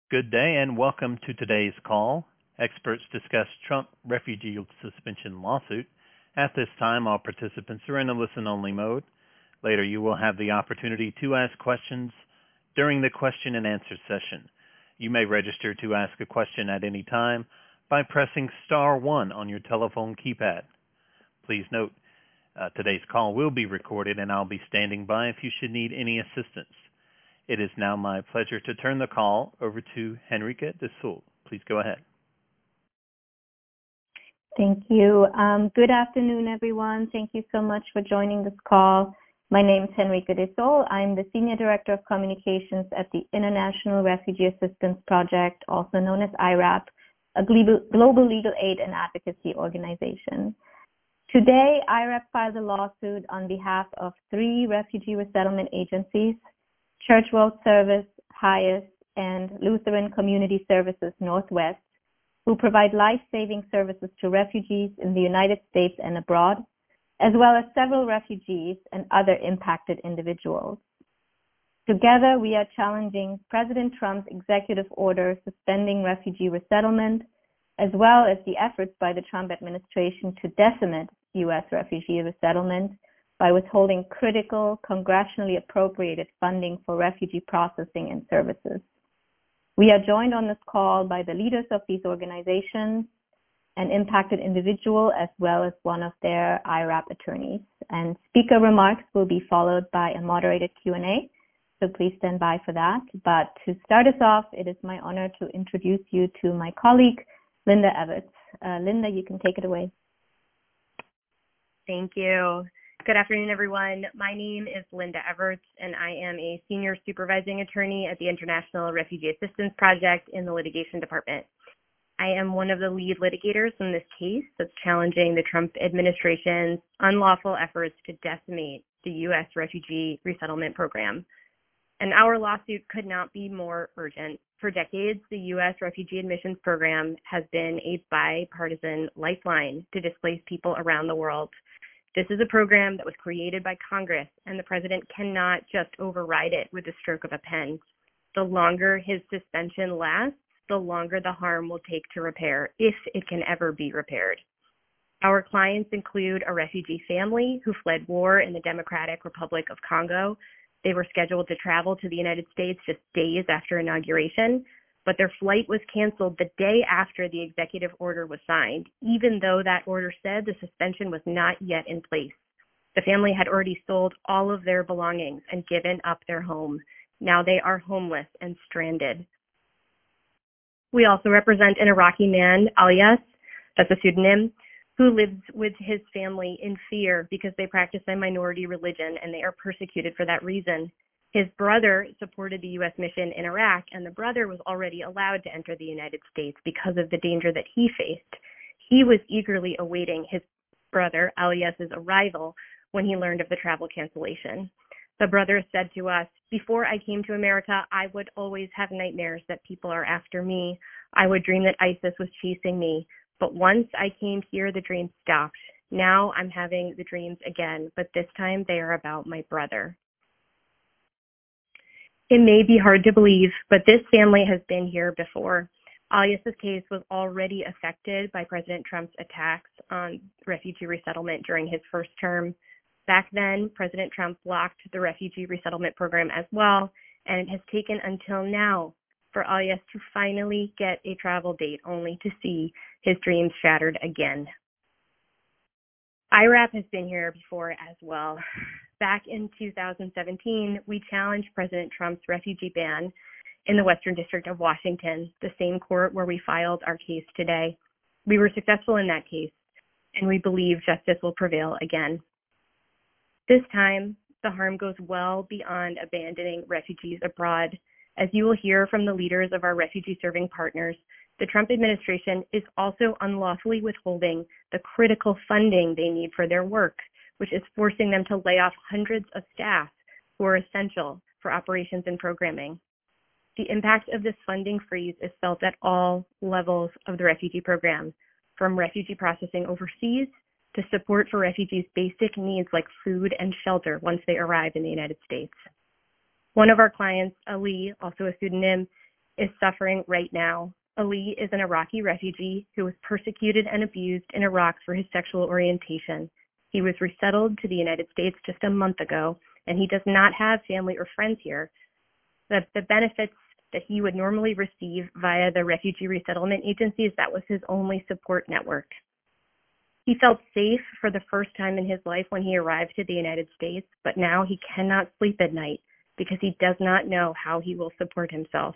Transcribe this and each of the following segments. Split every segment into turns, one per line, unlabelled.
Good day and welcome to today's call. Experts discuss Trump refugee suspension lawsuit. At this time, all participants are in a listen-only mode. Later, you will have the opportunity to ask questions during the question and answer session. You may register to ask a question at any time by pressing star 1 on your telephone keypad. Please note, today's call will be recorded and I'll be standing by if you should need any assistance. It is now my pleasure to turn the call over to Henrique de Sul. Please go ahead.
Thank you. Good afternoon, everyone. Thank you so much for joining this call. My name is Henrique de Sul. I'm the Senior Director of Communications at the International Refugee Assistance Project, also known as IRAP, a global legal aid and advocacy organization. Today, IRAP filed a lawsuit on behalf of 3 refugee resettlement agencies: Church World Service, HIAS, and Lutheran Community Services Northwest, who provide life-saving services to refugees in the United States and abroad, as well as several refugees and other impacted individuals. Together, we are challenging President Trump's executive order suspending refugee resettlement, as well as the efforts by the Trump administration to decimate U.S. refugee resettlement by withholding critical, congressionally appropriated funding for refugee processing and services. We are joined on this call by the leaders of these organizations, an impacted individual, as well as one of their IRAP attorneys. And speaker remarks will be followed by a moderated Q&A, so please stand by for that. But to start us off, it is my honor to introduce you to my colleague, Linda Everts. Linda, you can take it away.
Thank you. Good afternoon, everyone. My name is Linda Everts, and I am a Senior Supervising Attorney at the International Refugee Assistance Project in the Litigation Department. I am one of the lead litigators in this case that's challenging the Trump administration's unlawful efforts to decimate the U.S. refugee resettlement program. And our lawsuit could not be more urgent. For decades, the U.S. refugee admissions program has been a bipartisan lifeline to displaced people around the world. This is a program that was created by Congress, and the president cannot just override it with the stroke of a pen. The longer his suspension lasts, the longer the harm will take to repair, if it can ever be repaired. Our clients include a refugee family who fled war in the Democratic Republic of Congo. They were scheduled to travel to the United States just days after inauguration, but their flight was canceled the day after the executive order was signed, even though that order said the suspension was not yet in place. The family had already sold all of their belongings and given up their home. Now they are homeless and stranded. We also represent an Iraqi man, Alias, that's a pseudonym, who lives with his family in fear because they practice a minority religion and they are persecuted for that reason. His brother supported the U.S. mission in Iraq, and the brother was already allowed to enter the United States because of the danger that he faced. He was eagerly awaiting his brother, Alias's arrival, when he learned of the travel cancellation. The brother said to us, "Before I came to America, I would always have nightmares that people are after me. I would dream that ISIS was chasing me. But once I came here, the dreams stopped. Now I'm having the dreams again, but this time they are about my brother." It may be hard to believe, but this family has been here before. Alias's case was already affected by President Trump's attacks on refugee resettlement during his first term. Back then, President Trump blocked the refugee resettlement program as well, and it has taken until now for Alias to finally get a travel date, only to see his dreams shattered again. IRAP has been here before as well. Back in 2017, we challenged President Trump's refugee ban in the Western District of Washington, the same court where we filed our case today. We were successful in that case, and we believe justice will prevail again. This time, the harm goes well beyond abandoning refugees abroad. As you will hear from the leaders of our refugee-serving partners, the Trump administration is also unlawfully withholding the critical funding they need for their work, which is forcing them to lay off hundreds of staff who are essential for operations and programming. The impact of this funding freeze is felt at all levels of the refugee program, from refugee processing overseas to support for refugees' basic needs like food and shelter once they arrive in the United States. One of our clients, Ali, also a pseudonym, is suffering right now. Ali is an Iraqi refugee who was persecuted and abused in Iraq for his sexual orientation. He was resettled to the United States just a month ago, and he does not have family or friends here. The benefits that he would normally receive via the refugee resettlement agencies, that was his only support network. He felt safe for the first time in his life when he arrived to the United States, but now he cannot sleep at night because he does not know how he will support himself.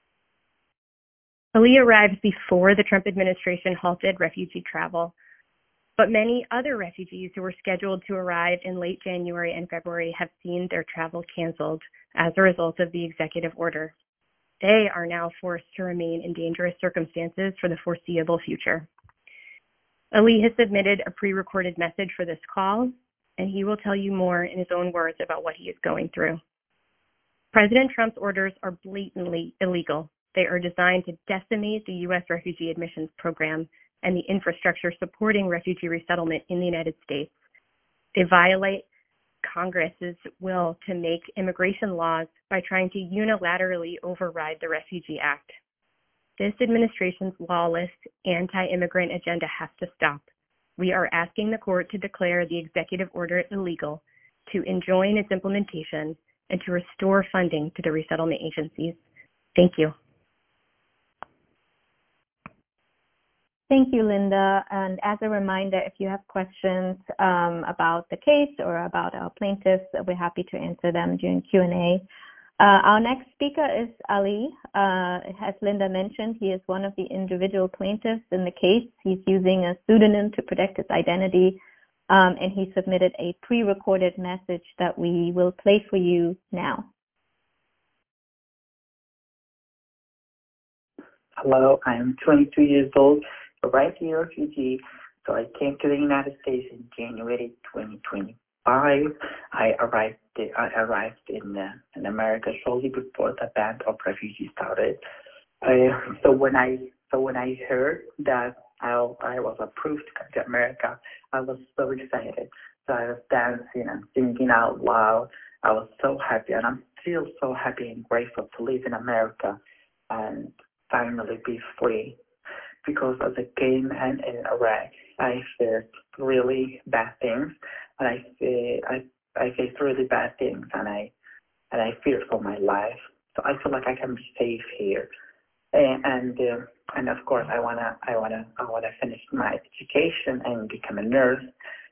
Ali arrived before the Trump administration halted refugee travel, but many other refugees who were scheduled to arrive in late January and February have seen their travel canceled as a result of the executive order. They are now forced to remain in dangerous circumstances for the foreseeable future. Ali has submitted a pre-recorded message for this call, and he will tell you more in his own words about what he is going through. President Trump's orders are blatantly illegal. They are designed to decimate the U.S. refugee admissions program and the infrastructure supporting refugee resettlement in the United States. They violate Congress's will to make immigration laws by trying to unilaterally override the Refugee Act. This administration's lawless, anti-immigrant agenda has to stop. We are asking the court to declare the executive order illegal, to enjoin its implementation, and to restore funding to the resettlement agencies. Thank you.
Thank you, Linda. And as a reminder, if you have questions about the case or about our plaintiffs, we're happy to answer them during Q&A. Our next speaker is Ali. As Linda mentioned, he is one of the individual plaintiffs in the case. He's using a pseudonym to protect his identity, and he submitted a pre-recorded message that we will play for you now.
Hello, I am 22 years old, a Iraqi refugee. So I came to the United States in January 2025. I arrived in America shortly before the band of refugees started. So when I heard that I was approved to come to America, I was so excited. So I was dancing and singing out loud. I was so happy, and I'm still so happy and grateful to live in America and finally be free. Because as I came in Iraq, I faced really bad things, and I faced really bad things, and I feared for my life. So I feel like I can be safe here, and of course I wanna finish my education and become a nurse.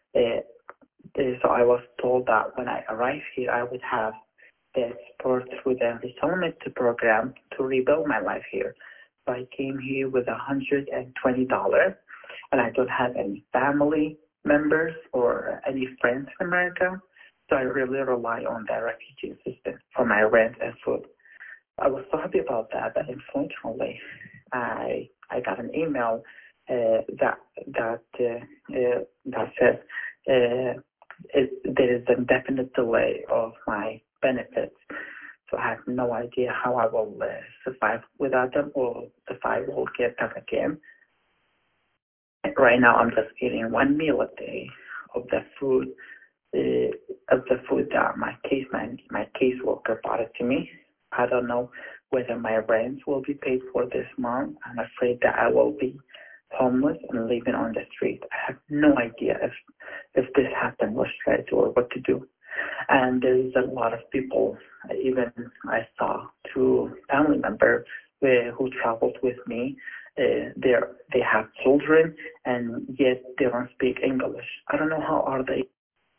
So I was told that when I arrive here, I would have the support through the resettlement program to rebuild my life here. So I came here with $120, and I don't have any family members or any friends in America. So I really rely on the refugee assistance for my rent and food. I was so happy about that, but unfortunately, I got an email that says there is a definite delay of my benefits. So I have no idea how I will survive without them, or if I will get them again. Right now, I'm just eating one meal a day of the food that my caseworker brought it to me. I don't know whether my rent will be paid for this month. I'm afraid that I will be homeless and living on the street. I have no idea if this happens, what should I do or what to do. And there's a lot of people, even I saw two family members who traveled with me. They have children, and yet they don't speak English. I don't know how are they.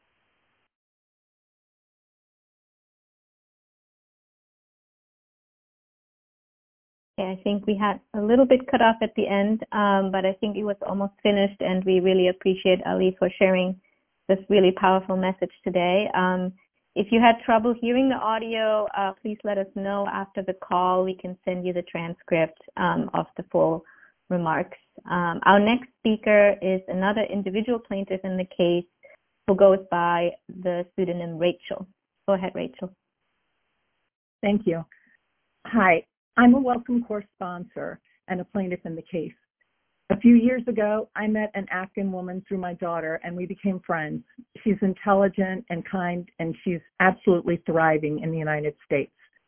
Okay, I think we had a little bit cut off at the end, but I think it was almost finished, and we really appreciate Ali for sharing this really powerful message today. If you had trouble hearing the audio, please let us know after the call. We can send you the transcript of the full remarks. Our next speaker is another individual plaintiff in the case who goes by the pseudonym Rachel. Go ahead, Rachel.
Thank you. Hi, I'm a Welcome Corps sponsor and a plaintiff in the case. A few years ago, I met an Afghan woman through my daughter, and we became friends. She's intelligent and kind, and she's absolutely thriving in the United States.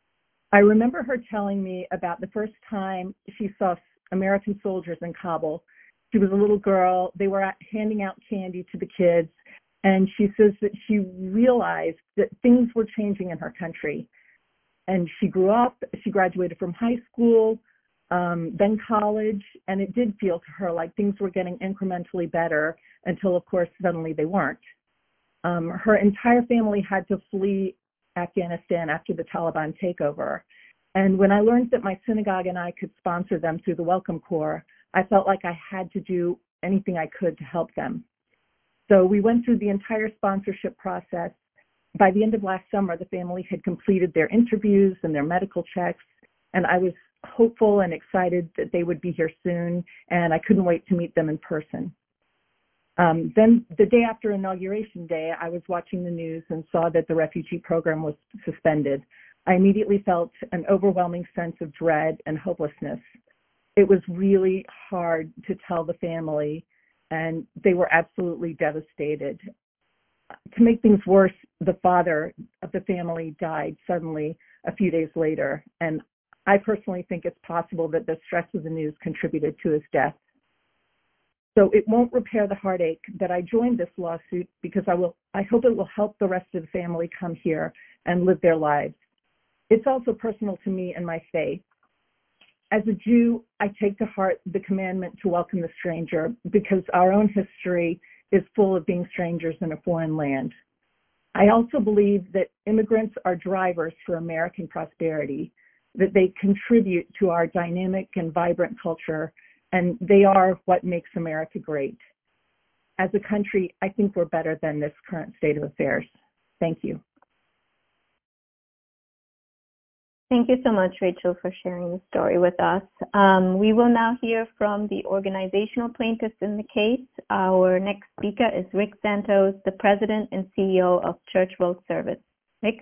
I remember her telling me about the first time she saw American soldiers in Kabul. She was a little girl. They were handing out candy to the kids. And she says that she realized that things were changing in her country. And she grew up, she graduated from high school, then college, and it did feel to her like things were getting incrementally better until, of course, suddenly they weren't. Her entire family had to flee Afghanistan after the Taliban takeover. And when I learned that my synagogue and I could sponsor them through the Welcome Corps, I felt like I had to do anything I could to help them. So we went through the entire sponsorship process. By the end of last summer, the family had completed their interviews and their medical checks, and I was hopeful and excited that they would be here soon, and I couldn't wait to meet them in person. Then the day after Inauguration Day, I was watching the news and saw that the refugee program was suspended. I immediately felt an overwhelming sense of dread and hopelessness. It was really hard to tell the family, and they were absolutely devastated. To make things worse, the father of the family died suddenly a few days later, and I personally think it's possible that the stress of the news contributed to his death. So it won't repair the heartache that I joined this lawsuit because I hope it will help the rest of the family come here and live their lives. It's also personal to me and my faith. As a Jew, I take to heart the commandment to welcome the stranger because our own history is full of being strangers in a foreign land. I also believe that immigrants are drivers for American prosperity, that they contribute to our dynamic and vibrant culture, and they are what makes America great. As a country, I think we're better than this current state of affairs. Thank you.
Thank you so much, Rachel, for sharing the story with us. We will now hear from the organizational plaintiffs in the case. Our next speaker is Rick Santos, the president and CEO of Church Road Service. Rick?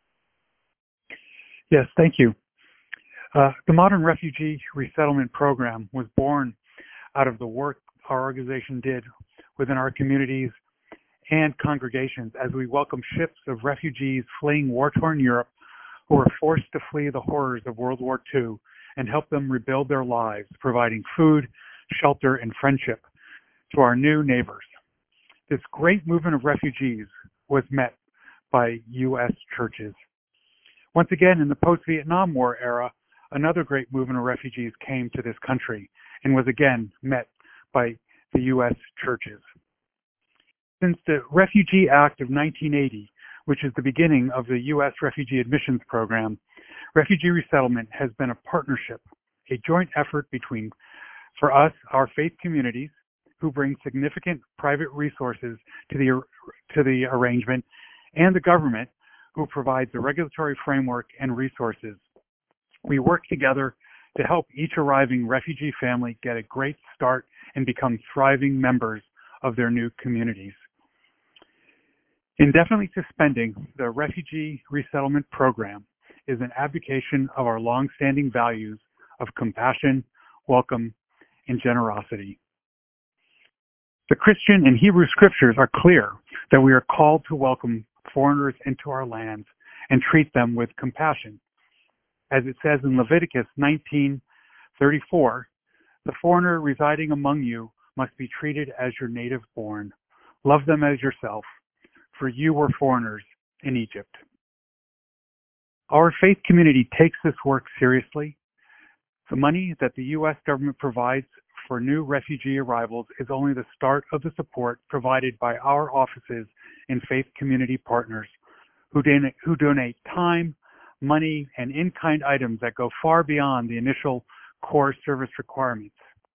Yes, thank you. The Modern Refugee Resettlement Program was born out of the work our organization did within our communities and congregations as we welcome ships of refugees fleeing war-torn Europe who were forced to flee the horrors of World War II and help them rebuild their lives, providing food, shelter, and friendship to our new neighbors. This great movement of refugees was met by U.S. churches. Once again, in the post-Vietnam War era, another great movement of refugees came to this country and was again met by the U.S. churches. Since the Refugee Act of 1980, which is the beginning of the U.S. Refugee Admissions Program, refugee resettlement has been a partnership, a joint effort between, for us, our faith communities, who bring significant private resources to the arrangement, and the government, who provides the regulatory framework and resources. We work together to help each arriving refugee family get a great start and become thriving members of their new communities. Indefinitely suspending the Refugee Resettlement Program is an abdication of our long-standing values of compassion, welcome, and generosity. The Christian and Hebrew scriptures are clear that we are called to welcome foreigners into our lands and treat them with compassion. As it says in Leviticus 19:34, the foreigner residing among you must be treated as your native born. Love them as yourself, for you were foreigners in Egypt. Our faith community takes this work seriously. The money that the U.S. government provides for new refugee arrivals is only the start of the support provided by our offices and faith community partners who donate time, money, and in-kind items that go far beyond the initial core service requirements.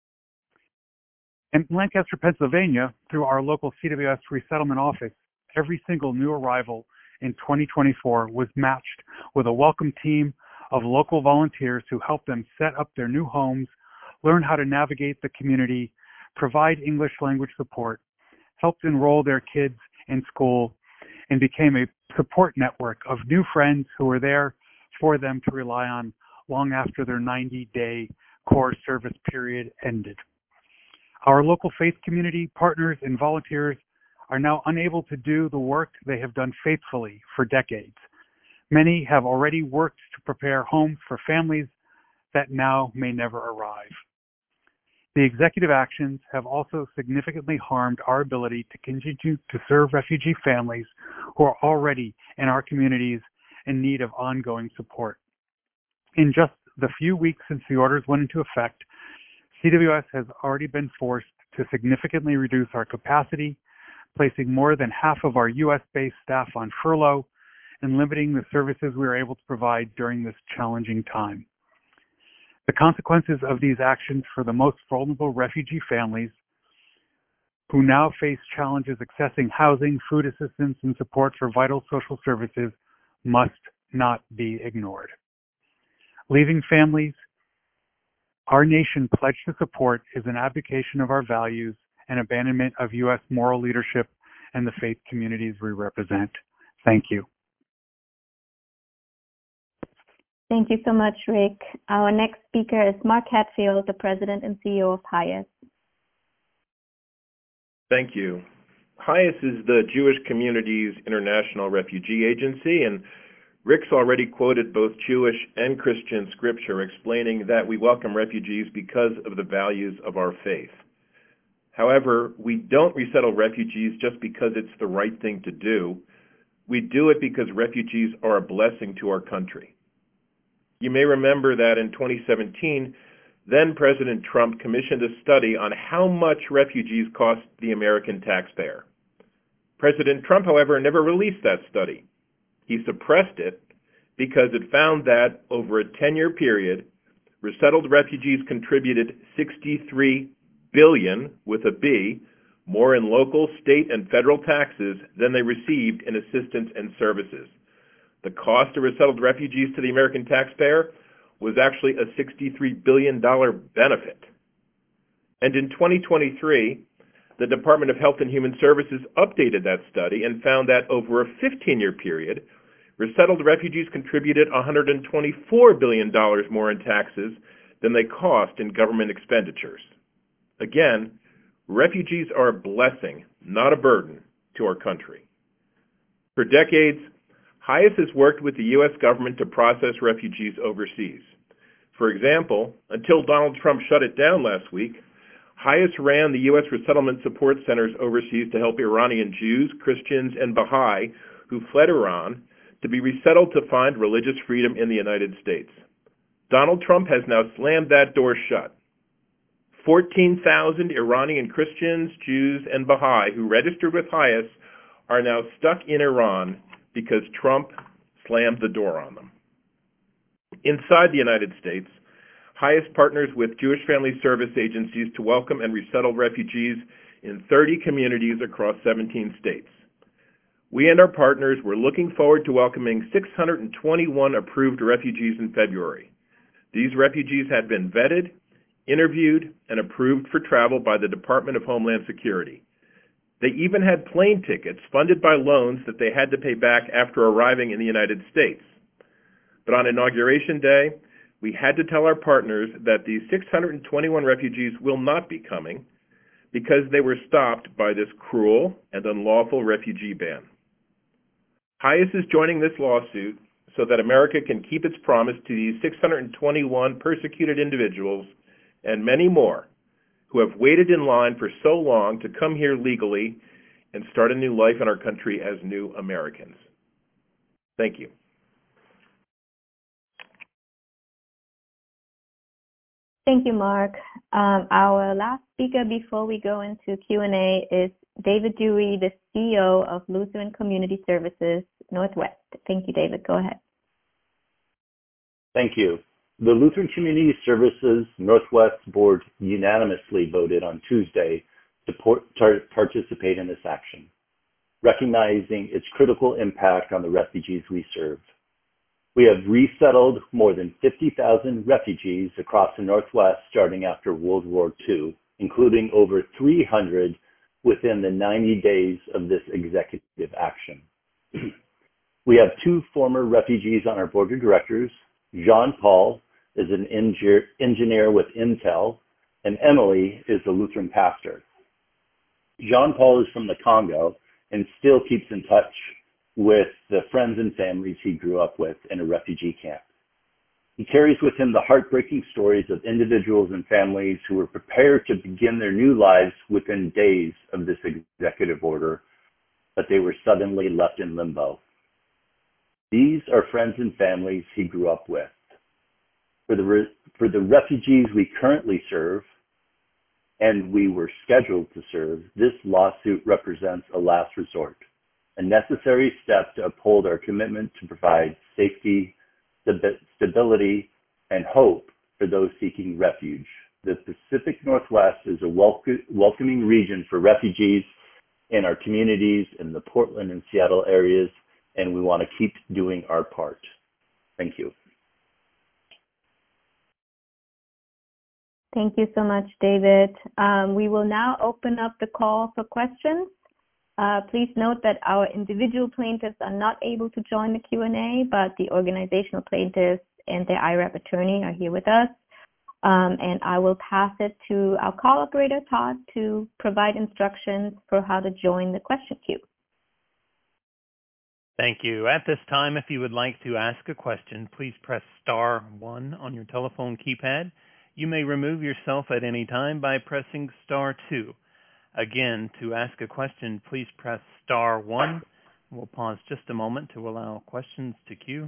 In Lancaster, Pennsylvania, through our local CWS resettlement office, every single new arrival in 2024 was matched with a welcome team of local volunteers who helped them set up their new homes, learn how to navigate the community, provide English language support, helped enroll their kids in school, and became a support network of new friends who were there for them to rely on long after their 90-day core service period ended. Our local faith community partners and volunteers are now unable to do the work they have done faithfully for decades. Many have already worked to prepare homes for families that now may never arrive. The executive actions have also significantly harmed our ability to continue to serve refugee families who are already in our communities in need of ongoing support. In just the few weeks since the orders went into effect, CWS has already been forced to significantly reduce our capacity, placing more than half of our U.S.-based staff on furlough and limiting the services we are able to provide during this challenging time. The consequences of these actions for the most vulnerable refugee families who now face challenges accessing housing, food assistance, and support for vital social services must not be ignored. Leaving families our nation pledged to support is an abdication of our values and abandonment of U.S. moral leadership and the faith communities we represent. Thank you.
Thank you so much, Rick. Our next speaker is Mark Hatfield, the President and CEO of HIAS.
Thank you. HIAS is the Jewish Community's International Refugee Agency, and Rick's already quoted both Jewish and Christian scripture explaining that we welcome refugees because of the values of our faith. However, we don't resettle refugees just because it's the right thing to do. We do it because refugees are a blessing to our country. You may remember that in 2017, then President Trump commissioned a study on how much refugees cost the American taxpayer. President Trump, however, never released that study. He suppressed it because it found that over a 10-year period, resettled refugees contributed $63 billion, with a B, more in local, state, and federal taxes than they received in assistance and services. The cost of resettled refugees to the American taxpayer was actually a $63 billion benefit. And in 2023, the Department of Health and Human Services updated that study and found that over a 15-year period, resettled refugees contributed $124 billion more in taxes than they cost in government expenditures. Again, refugees are a blessing, not a burden, to our country. For decades, HIAS has worked with the U.S. government to process refugees overseas. For example, until Donald Trump shut it down last week, HIAS ran the U.S. resettlement support centers overseas to help Iranian Jews, Christians, and Baha'i who fled Iran to be resettled to find religious freedom in the United States. Donald Trump has now slammed that door shut. 14,000 Iranian Christians, Jews, and Baha'i who registered with HIAS are now stuck in Iran because Trump slammed the door on them. Inside the United States, HIAS partners with Jewish Family Service agencies to welcome and resettle refugees in 30 communities across 17 states. We and our partners were looking forward to welcoming 621 approved refugees in February. These refugees had been vetted, interviewed, and approved for travel by the Department of Homeland Security. They even had plane tickets funded by loans that they had to pay back after arriving in the United States. But on Inauguration Day, we had to tell our partners that these 621 refugees will not be coming because they were stopped by this cruel and unlawful refugee ban. HIAS is joining this lawsuit so that America can keep its promise to these 621 persecuted individuals and many more who have waited in line for so long to come here legally and start a new life in our country as new Americans. Thank you.
Thank you, Mark. Our last speaker before we go into Q&A is David Dewey, the CEO of Lutheran Community Services Northwest. Thank you, David. Go ahead.
Thank you. The Lutheran Community Services Northwest Board unanimously voted on Tuesday to participate in this action, recognizing its critical impact on the refugees we serve. We have resettled more than 50,000 refugees across the Northwest starting after World War II, including over 300 within the 90 days of this executive action. We have two former refugees on our board of directors. Jean Paul is an engineer with Intel, and Emily is a Lutheran pastor. Jean Paul is from the Congo and still keeps in touch with the friends and families he grew up with in a refugee camp. He carries with him the heartbreaking stories of individuals and families who were prepared to begin their new lives within days of this executive order, but they were suddenly left in limbo. These are friends and families he grew up with. For the refugees we currently serve, and we were scheduled to serve, this lawsuit represents a last resort, a necessary step to uphold our commitment to provide safety, stability, and hope for those seeking refuge. The Pacific Northwest is a welcoming region for refugees in our communities in the Portland and Seattle areas, and we want to keep doing our part. Thank you.
Thank you so much, David. We will now open up the call for questions. Please note that our individual plaintiffs are not able to join the Q&A, but the organizational plaintiffs and their IREP attorney are here with us. And I will pass it to our call operator, Todd, to provide instructions for how to join the question queue.
Thank you. At this time, if you would like to ask a question, please press star 1 on your telephone keypad. You may remove yourself at any time by pressing star 2. Again, to ask a question, please press star 1. We'll pause just a moment to allow questions to queue.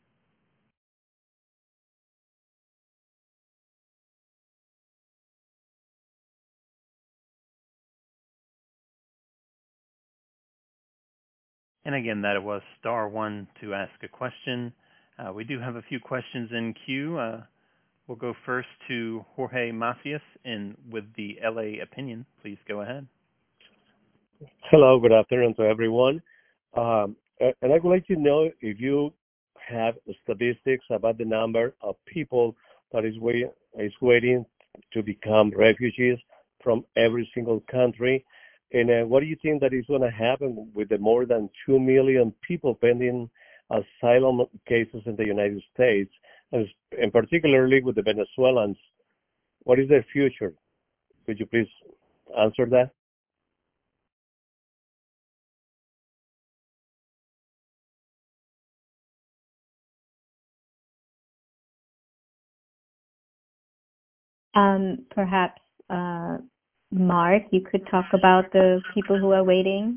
And again, that was star 1 to ask a question. We do have a few questions in queue. We'll go first to Jorge Macias with the LA Opinion. Please go ahead.
Hello, good afternoon to everyone. And I would like to know if you have statistics about the number of people that is waiting to become refugees from every single country. And what do you think that is going to happen with the more than 2 million people pending asylum cases in the United States, and particularly with the Venezuelans? What is their future? Could you please answer that?
Perhaps, Mark, you could talk about the people who are waiting.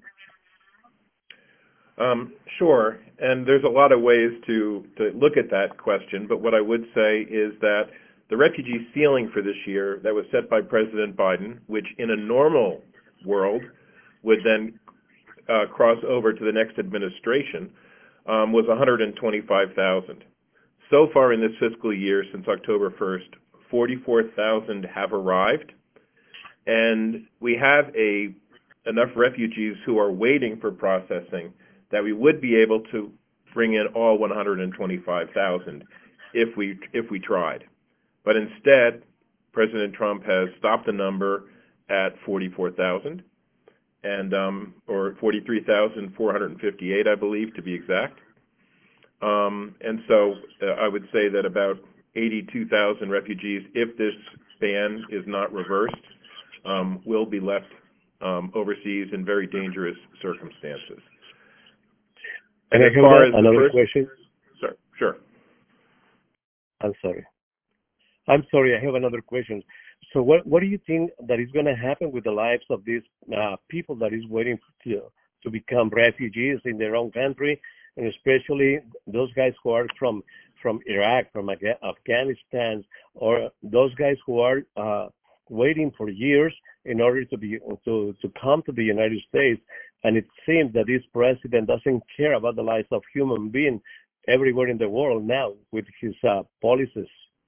Sure, and there's a lot of ways to look at that question, but what I would say is that the refugee ceiling for this year that was set by President Biden, which in a normal world would then cross over to the next administration, was 125,000. So far in this fiscal year, since October 1st, 44,000 have arrived, and we have enough refugees who are waiting for processing that we would be able to bring in all 125,000 if we tried. But instead, President Trump has stopped the number at 44,000, and or 43,458, I believe, to be exact. And so I would say that about 82,000 refugees, if this ban is not reversed, will be left overseas in very dangerous circumstances.
And as far as another question?
Sure.
I'm sorry, I have another question. So what do you think that is going to happen with the lives of these people that is waiting to become refugees in their own country, and especially those guys who are from Iraq, from Afghanistan, or those guys who are waiting for years in order to come to the United States? And it seems that this president doesn't care about the lives of human beings everywhere in the world now with his policies.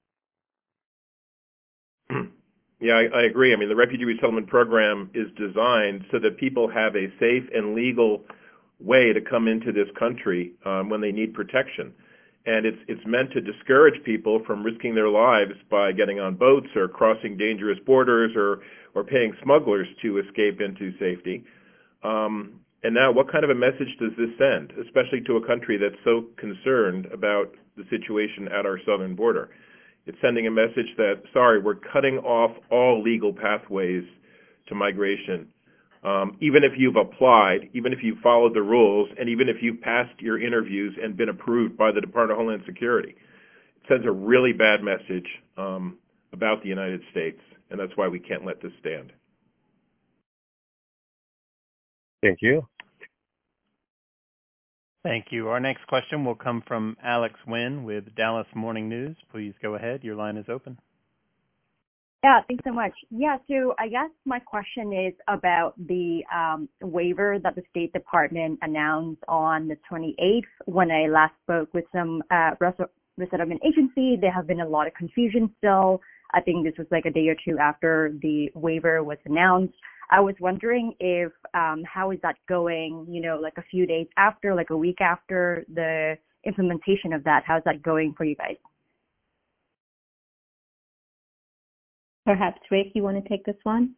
Yeah, I agree. I mean, the Refugee Resettlement Program is designed so that people have a safe and legal way to come into this country when they need protection. And it's meant to discourage people from risking their lives by getting on boats or crossing dangerous borders or paying smugglers to escape into safety. And now, what kind of a message does this send, especially to a country that's so concerned about the situation at our southern border? It's sending a message that, sorry, we're cutting off all legal pathways to migration. even if you've applied, even if you've followed the rules, and even if you've passed your interviews and been approved by the Department of Homeland Security. It sends a really bad message about the United States, and that's why we can't let this stand.
Thank you.
Thank you. Our next question will come from Alex Wynn with Dallas Morning News. Please go ahead. Your line is open.
Yeah, thanks so much. Yeah, so I guess my question is about the waiver that the State Department announced on the 28th. When I last spoke with some resettlement agency, there have been a lot of confusion still. I think this was like a day or two after the waiver was announced. I was wondering if how is that going, you know, like a few days after, like a week after the implementation of that? How's that going for you guys?
Perhaps, Rick, you want to take this one?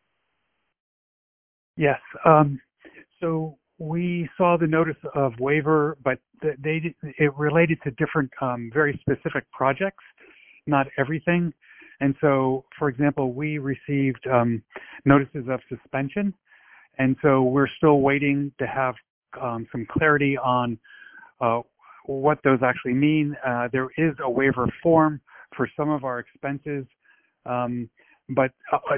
Yes. So we saw the notice of waiver, but it related to different, very specific projects, not everything. And so, for example, we received notices of suspension, and so we're still waiting to have some clarity on what those actually mean. There is a waiver form for some of our expenses, but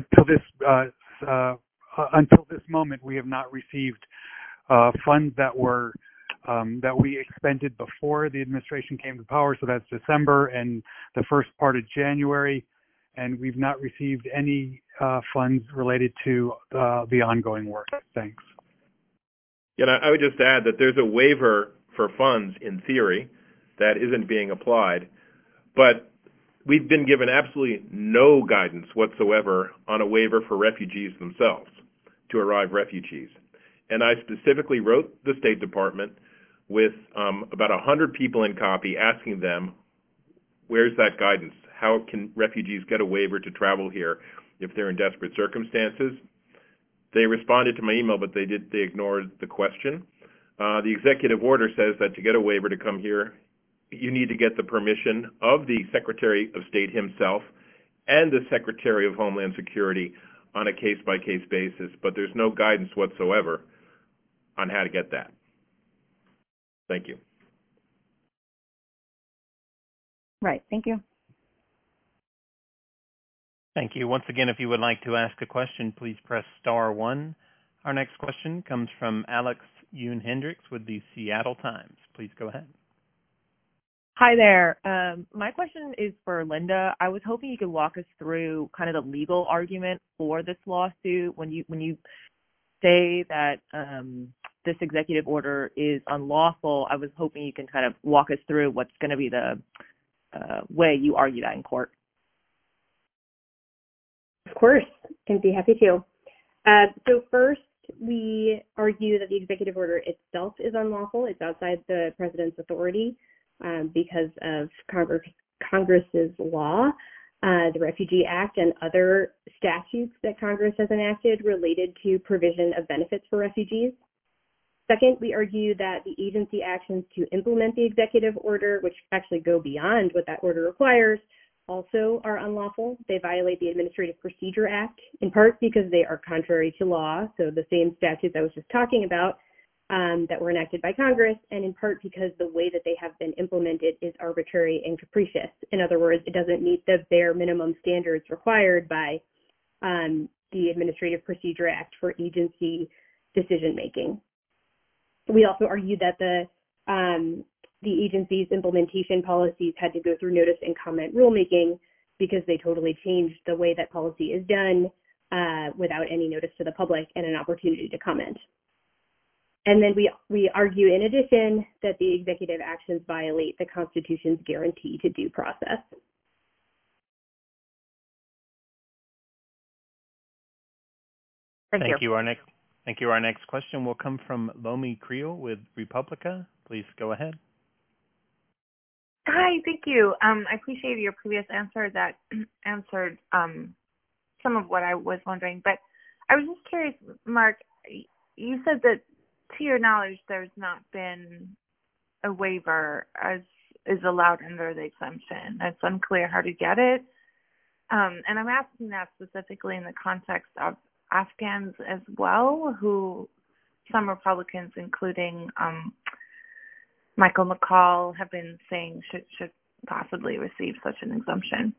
until this moment, we have not received funds that were that we expended before the administration came to power. So that's December and the first part of January. And we've not received any funds related to the ongoing work. Thanks.
Yeah, I would just add that there's a waiver for funds in theory that isn't being applied, but we've been given absolutely no guidance whatsoever on a waiver for refugees themselves, to arrive refugees. And I specifically wrote the State Department with about 100 people in copy asking them, where's that guidance? How can refugees get a waiver to travel here if they're in desperate circumstances? They responded to my email, but they ignored the question. The executive order says that to get a waiver to come here, you need to get the permission of the Secretary of State himself and the Secretary of Homeland Security on a case-by-case basis, but there's no guidance whatsoever on how to get that. Thank you.
Right. Thank you.
Thank you. Once again, if you would like to ask a question, please press *1. Our next question comes from Alex Yoon Hendricks with the Seattle Times. Please go ahead.
Hi there. My question is for Linda. I was hoping you could walk us through kind of the legal argument for this lawsuit. When you say that this executive order is unlawful, I was hoping you can kind of walk us through what's going to be the way you argue that in court.
Of course, can be happy to. So first, we argue that the executive order itself is unlawful. It's outside the president's authority because of Congress's law, the Refugee Act, and other statutes that Congress has enacted related to provision of benefits for refugees. Second, we argue that the agency actions to implement the executive order, which actually go beyond what that order requires, also are unlawful. They violate the Administrative Procedure Act, in part because they are contrary to law, so the same statutes I was just talking about that were enacted by Congress, and in part because the way that they have been implemented is arbitrary and capricious. In other words, it doesn't meet the bare minimum standards required by the Administrative Procedure Act for agency decision-making. We also argue that the agency's implementation policies had to go through notice and comment rulemaking because they totally changed the way that policy is done without any notice to the public and an opportunity to comment. And then we argue, in addition, that the executive actions violate the Constitution's guarantee to due process.
Thank you. Our next question will come from Lomi Creel with Republica. Please go ahead.
Hi, thank you. I appreciate your previous answer that answered some of what I was wondering. But I was just curious, Mark, you said that to your knowledge there's not been a waiver as is allowed under the exemption. It's unclear how to get it. And I'm asking that specifically in the context of Afghans as well, who some Republicans, including Michael McCall, have been saying should possibly receive such an exemption.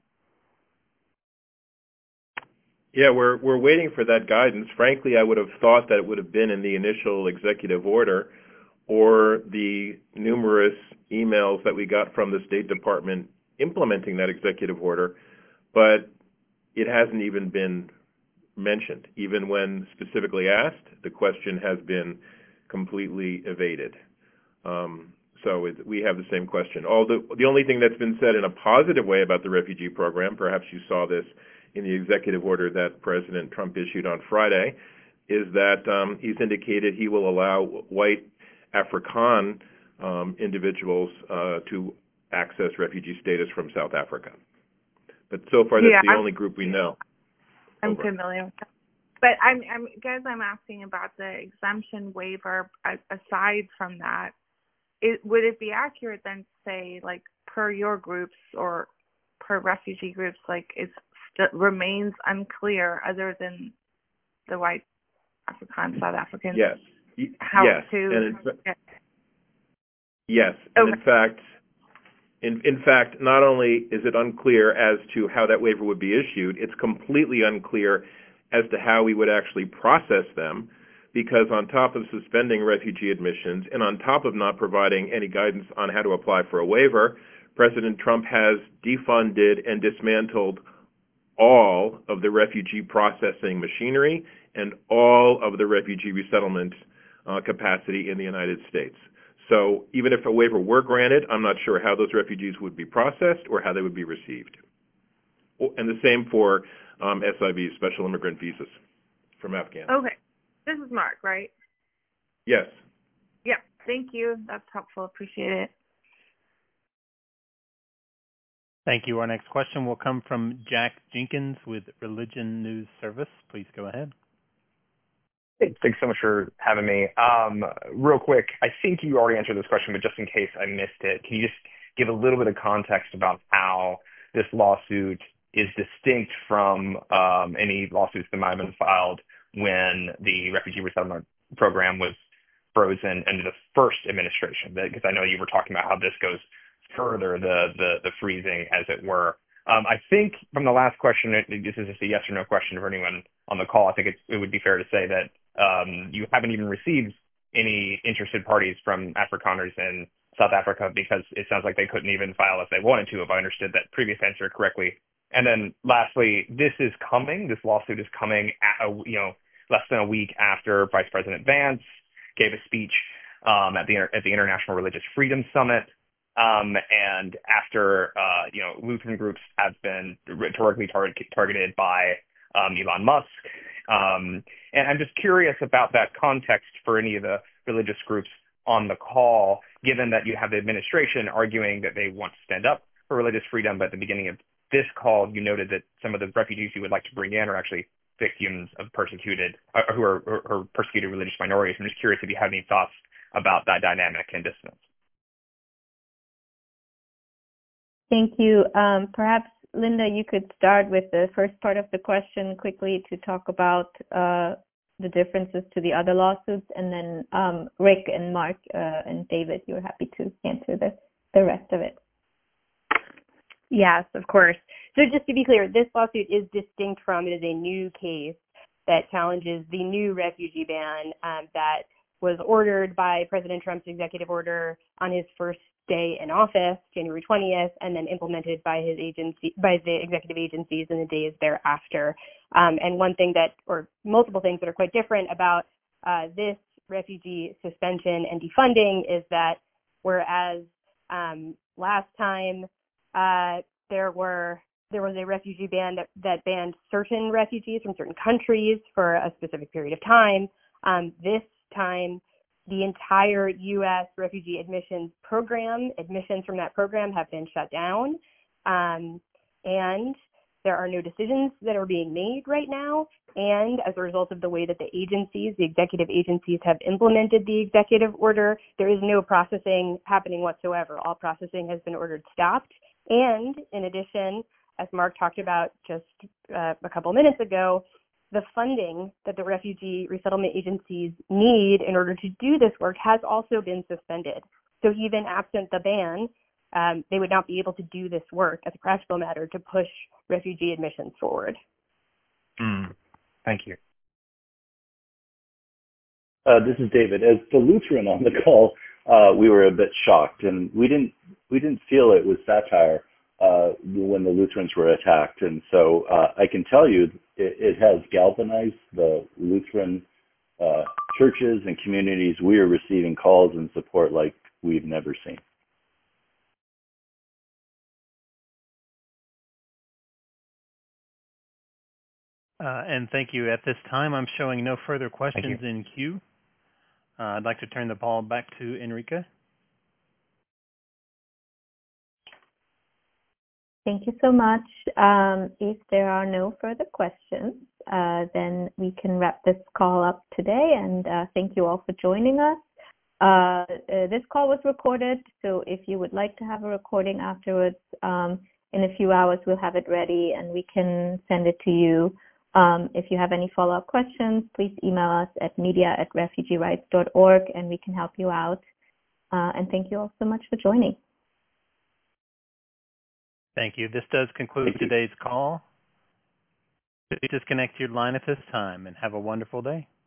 Yeah, we're waiting for that guidance. Frankly, I would have thought that it would have been in the initial executive order or the numerous emails that we got from the State Department implementing that executive order, but it hasn't even been mentioned. Even when specifically asked, the question has been completely evaded. We have the same question. The only thing that's been said in a positive way about the refugee program, perhaps you saw this in the executive order that President Trump issued on Friday, is that he's indicated he will allow white Afrikaan individuals to access refugee status from South Africa. But so far, that's the only group we know.
I'm familiar with that. But I'm asking about the exemption waiver. Aside from that, would it be accurate then to say, like, per your groups or per refugee groups, like, it remains unclear, other than the white Afrikaan South Africans?
Yes.
How
yes.
to?
Yes.
Okay.
And in fact, not only is it unclear as to how that waiver would be issued, it's completely unclear as to how we would actually process them, because on top of suspending refugee admissions and on top of not providing any guidance on how to apply for a waiver, President Trump has defunded and dismantled all of the refugee processing machinery and all of the refugee resettlement capacity in the United States. So even if a waiver were granted, I'm not sure how those refugees would be processed or how they would be received. And the same for SIVs, special immigrant visas, from Afghans.
Okay. This is Mark, right?
Yes.
Yeah. Thank you. That's helpful. Appreciate it.
Thank you. Our next question will come from Jack Jenkins with Religion News Service. Please go ahead.
Hey, thanks so much for having me. Real quick, I think you already answered this question, but just in case I missed it, can you just give a little bit of context about how this lawsuit is distinct from any lawsuits that might have been filed when the refugee resettlement program was frozen under the first administration? Because I know you were talking about how this goes further, the freezing, as it were. I think from the last question, this is just a yes or no question for anyone on the call. I think it would be fair to say that you haven't even received any interested parties from Afrikaners in South Africa, because it sounds like they couldn't even file if they wanted to, if I understood that previous answer correctly. And then lastly, this lawsuit is coming less than a week after Vice President Vance gave a speech at the International Religious Freedom Summit. And after, Lutheran groups have been rhetorically targeted by Elon Musk. And I'm just curious about that context for any of the religious groups on the call, given that you have the administration arguing that they want to stand up for religious freedom, but at the beginning of this call, you noted that some of the refugees you would like to bring in are actually victims of persecuted religious minorities. I'm just curious if you have any thoughts about that dynamic and dissonance.
Thank you. Perhaps, Linda, you could start with the first part of the question quickly to talk about the differences to the other lawsuits, and then Rick and Mark and David, you're happy to answer the rest of it.
Yes, of course. So just to be clear, this lawsuit is distinct from, it is a new case that challenges the new refugee ban that was ordered by President Trump's executive order on his first day in office, January 20th, and then implemented by the executive agencies in the days thereafter. And one thing or multiple things that are quite different about this refugee suspension and defunding is that whereas last time there was a refugee ban that banned certain refugees from certain countries for a specific period of time, this time the entire U.S. refugee admissions from that program have been shut down. And there are no decisions that are being made right now. And as a result of the way that the executive agencies have implemented the executive order, there is no processing happening whatsoever. All processing has been ordered stopped. And in addition, as Mark talked about just a couple minutes ago, the funding that the refugee resettlement agencies need in order to do this work has also been suspended. So even absent the ban, they would not be able to do this work as a practical matter to push refugee admissions forward.
Thank you.
This is David. As the Lutheran on the call, we were a bit shocked, and we didn't feel it was satire when the Lutherans were attacked. And so I can tell you, it has galvanized the Lutheran churches and communities. We are receiving calls and support like we've never seen.
And thank you. At this time, I'm showing no further questions in queue. I'd like to turn the ball back to Enrica.
Thank you so much. If there are no further questions, then we can wrap this call up today. And thank you all for joining us. This call was recorded, so if you would like to have a recording afterwards, in a few hours we'll have it ready and we can send it to you. If you have any follow-up questions, please email us at media@refugeerights.org and we can help you out. And thank you all so much for joining.
Thank you. This does conclude today's call. Please disconnect your line at this time and have a wonderful day.